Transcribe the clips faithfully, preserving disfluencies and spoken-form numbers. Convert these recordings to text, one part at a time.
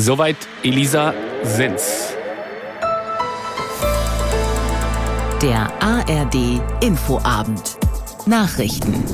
Soweit Elisa Sens. Der A R D Infoabend. Nachrichten.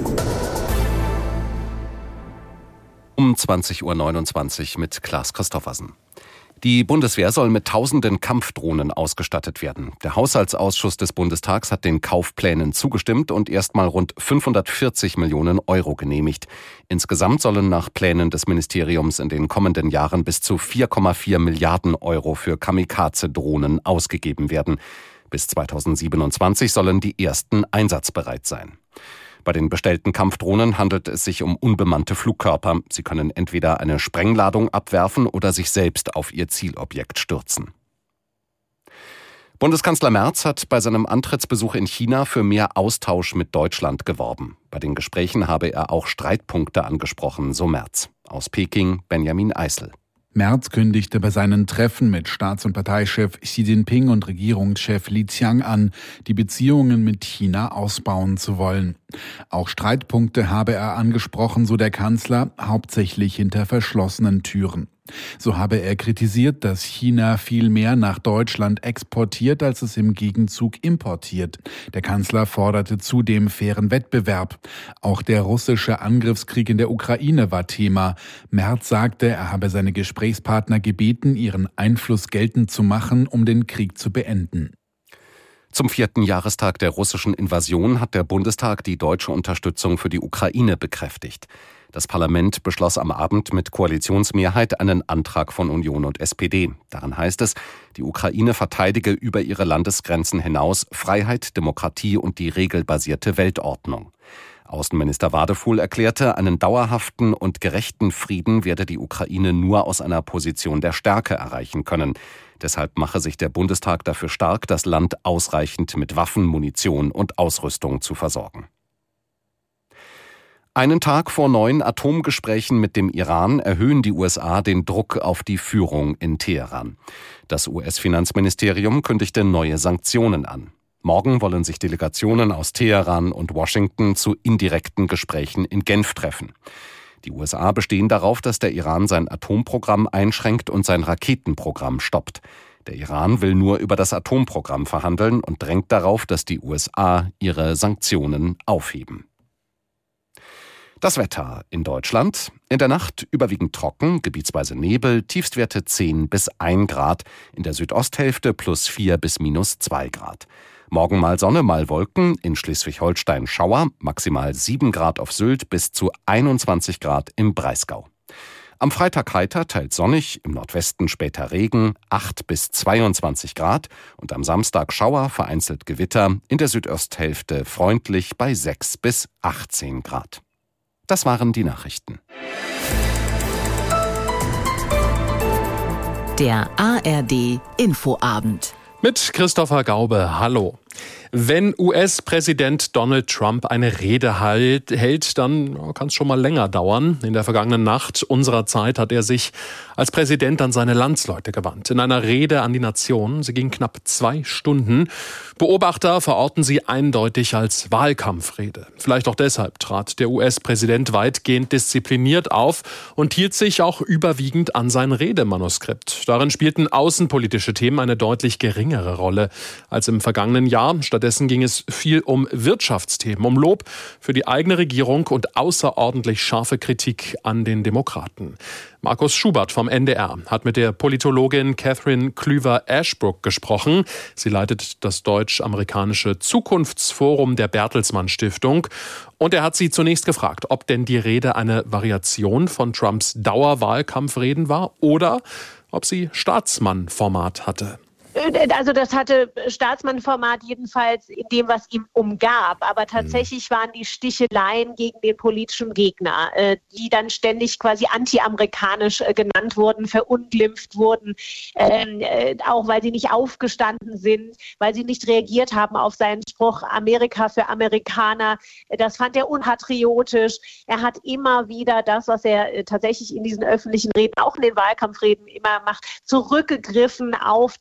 Um zwanzig Uhr neunundzwanzig mit Klaas Christoffersen. Die Bundeswehr soll mit tausenden Kampfdrohnen ausgestattet werden. Der Haushaltsausschuss des Bundestags hat den Kaufplänen zugestimmt und erstmal rund fünfhundertvierzig Millionen Euro genehmigt. Insgesamt sollen nach Plänen des Ministeriums in den kommenden Jahren bis zu vier Komma vier Milliarden Euro für Kamikaze-Drohnen ausgegeben werden. Bis zweitausendsiebenundzwanzig sollen die ersten einsatzbereit sein. Bei den bestellten Kampfdrohnen handelt es sich um unbemannte Flugkörper. Sie können entweder eine Sprengladung abwerfen oder sich selbst auf ihr Zielobjekt stürzen. Bundeskanzler Merz hat bei seinem Antrittsbesuch in China für mehr Austausch mit Deutschland geworben. Bei den Gesprächen habe er auch Streitpunkte angesprochen, so Merz. Aus Peking Benjamin Eisel. Merz kündigte bei seinen Treffen mit Staats- und Parteichef Xi Jinping und Regierungschef Li Qiang an, die Beziehungen mit China ausbauen zu wollen. Auch Streitpunkte habe er angesprochen, so der Kanzler, hauptsächlich hinter verschlossenen Türen. So habe er kritisiert, dass China viel mehr nach Deutschland exportiert, als es im Gegenzug importiert. Der Kanzler forderte zudem fairen Wettbewerb. Auch der russische Angriffskrieg in der Ukraine war Thema. Merz sagte, er habe seine Gesprächspartner gebeten, ihren Einfluss geltend zu machen, um den Krieg zu beenden. Zum vierten Jahrestag der russischen Invasion hat der Bundestag die deutsche Unterstützung für die Ukraine bekräftigt. Das Parlament beschloss am Abend mit Koalitionsmehrheit einen Antrag von Union und S P D. Darin heißt es, die Ukraine verteidige über ihre Landesgrenzen hinaus Freiheit, Demokratie und die regelbasierte Weltordnung. Außenminister Wadefuhl erklärte, einen dauerhaften und gerechten Frieden werde die Ukraine nur aus einer Position der Stärke erreichen können. Deshalb mache sich der Bundestag dafür stark, das Land ausreichend mit Waffen, Munition und Ausrüstung zu versorgen. Einen Tag vor neuen Atomgesprächen mit dem Iran erhöhen die U S A den Druck auf die Führung in Teheran. Das U S-Finanzministerium kündigte neue Sanktionen an. Morgen wollen sich Delegationen aus Teheran und Washington zu indirekten Gesprächen in Genf treffen. Die U S A bestehen darauf, dass der Iran sein Atomprogramm einschränkt und sein Raketenprogramm stoppt. Der Iran will nur über das Atomprogramm verhandeln und drängt darauf, dass die U S A ihre Sanktionen aufheben. Das Wetter in Deutschland. In der Nacht überwiegend trocken, gebietsweise Nebel, Tiefstwerte zehn bis ein Grad. In der Südosthälfte plus vier bis minus zwei Grad. Morgen mal Sonne, mal Wolken, in Schleswig-Holstein Schauer, maximal sieben Grad auf Sylt bis zu einundzwanzig Grad im Breisgau. Am Freitag heiter, teils sonnig, im Nordwesten später Regen, acht bis zweiundzwanzig Grad. Und am Samstag Schauer, vereinzelt Gewitter, in der Südosthälfte freundlich bei sechs bis achtzehn Grad. Das waren die Nachrichten. Der A R D Infoabend. Mit Christopher Gaube, hallo. Wenn U S-Präsident Donald Trump eine Rede halt, hält, dann kann es schon mal länger dauern. In der vergangenen Nacht unserer Zeit hat er sich als Präsident an seine Landsleute gewandt. In einer Rede an die Nation, sie ging knapp zwei Stunden. Beobachter verorten sie eindeutig als Wahlkampfrede. Vielleicht auch deshalb trat der U S-Präsident weitgehend diszipliniert auf und hielt sich auch überwiegend an sein Redemanuskript. Darin spielten außenpolitische Themen eine deutlich geringere Rolle als im vergangenen Jahr. Stattdessen ging es viel um Wirtschaftsthemen, um Lob für die eigene Regierung und außerordentlich scharfe Kritik an den Demokraten. Markus Schubert vom N D R hat mit der Politologin Catherine Klüver-Ashbrook gesprochen. Sie leitet das deutsch-amerikanische Zukunftsforum der Bertelsmann Stiftung. Und er hat sie zunächst gefragt, ob denn die Rede eine Variation von Trumps Dauerwahlkampfreden war oder ob sie Staatsmann-Format hatte. Also das hatte Staatsmann-Format jedenfalls in dem, was ihm umgab. Aber tatsächlich waren die Sticheleien gegen den politischen Gegner, die dann ständig quasi anti-amerikanisch genannt wurden, verunglimpft wurden, auch weil sie nicht aufgestanden sind, weil sie nicht reagiert haben auf seinen Spruch Amerika für Amerikaner. Das fand er unpatriotisch. Er hat immer wieder das, was er tatsächlich in diesen öffentlichen Reden, auch in den Wahlkampfreden immer macht, zurückgegriffen auf die vier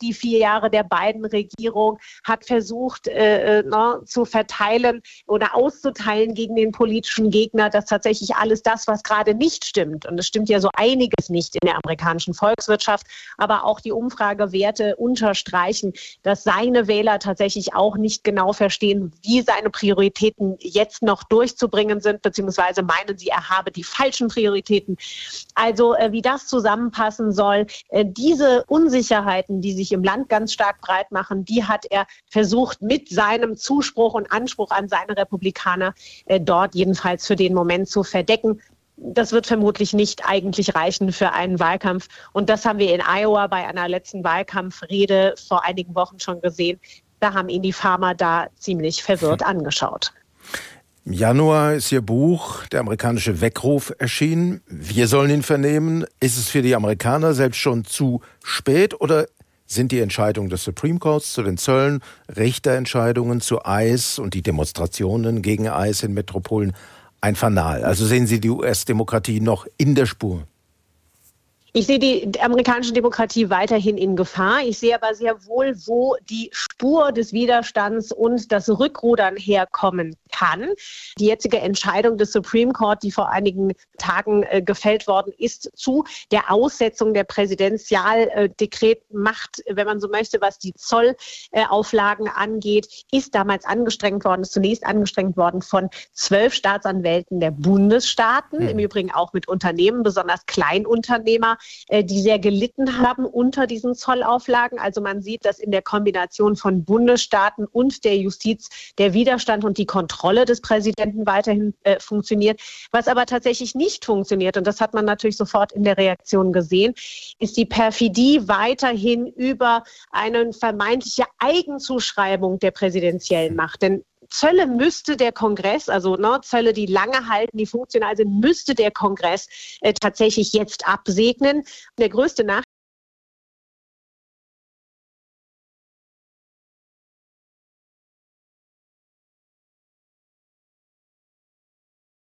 Jahre der Biden-Regierung, hat versucht äh, ne, zu verteilen oder auszuteilen gegen den politischen Gegner, dass tatsächlich alles das, was gerade nicht stimmt, und es stimmt ja so einiges nicht in der amerikanischen Volkswirtschaft, aber auch die Umfragewerte unterstreichen, dass seine Wähler tatsächlich auch nicht genau verstehen, wie seine Prioritäten jetzt noch durchzubringen sind, beziehungsweise meinen sie, er habe die falschen Prioritäten. Also äh, wie das zusammenpassen soll, äh, diese Unsicherheiten, die sich im Land ganz stark breit machen, die hat er versucht mit seinem Zuspruch und Anspruch an seine Republikaner äh, dort jedenfalls für den Moment zu verdecken. Das wird vermutlich nicht eigentlich reichen für einen Wahlkampf. Und das haben wir in Iowa bei einer letzten Wahlkampfrede vor einigen Wochen schon gesehen. Da haben ihn die Farmer da ziemlich verwirrt angeschaut. Im Januar ist Ihr Buch, Der amerikanische Weckruf, erschienen. Wir sollen ihn vernehmen. Ist es für die Amerikaner selbst schon zu spät oder sind die Entscheidungen des Supreme Courts zu den Zöllen, Richterentscheidungen zu Eis und die Demonstrationen gegen Eis in Metropolen ein Fanal? Also sehen Sie die U S-Demokratie noch in der Spur? Ich sehe die amerikanische Demokratie weiterhin in Gefahr. Ich sehe aber sehr wohl, wo die Spur des Widerstands und das Rückrudern herkommen kann. Die jetzige Entscheidung des Supreme Court, die vor einigen Tagen äh, gefällt worden ist, zu der Aussetzung der Präsidentialdekretmacht, wenn man so möchte, was die Zollauflagen äh, angeht, ist damals angestrengt worden, ist zunächst angestrengt worden von zwölf Staatsanwälten der Bundesstaaten, mhm. im Übrigen auch mit Unternehmen, besonders Kleinunternehmer, äh, die sehr gelitten haben unter diesen Zollauflagen. Also man sieht, dass in der Kombination von Bundesstaaten und der Justiz der Widerstand und die Kontrolle des Präsidenten weiterhin äh, funktioniert. Was aber tatsächlich nicht funktioniert, und das hat man natürlich sofort in der Reaktion gesehen, ist die Perfidie weiterhin über eine vermeintliche Eigenzuschreibung der präsidentiellen Macht. Denn Zölle müsste der Kongress, also ne, Zölle, die lange halten, die funktional sind, müsste der Kongress äh, tatsächlich jetzt absegnen. Der größte Nachteil